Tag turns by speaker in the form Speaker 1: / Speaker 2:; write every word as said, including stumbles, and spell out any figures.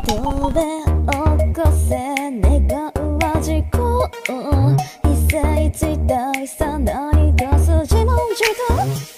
Speaker 1: どれ起こせ願うは事故一世一代さ何が筋の時代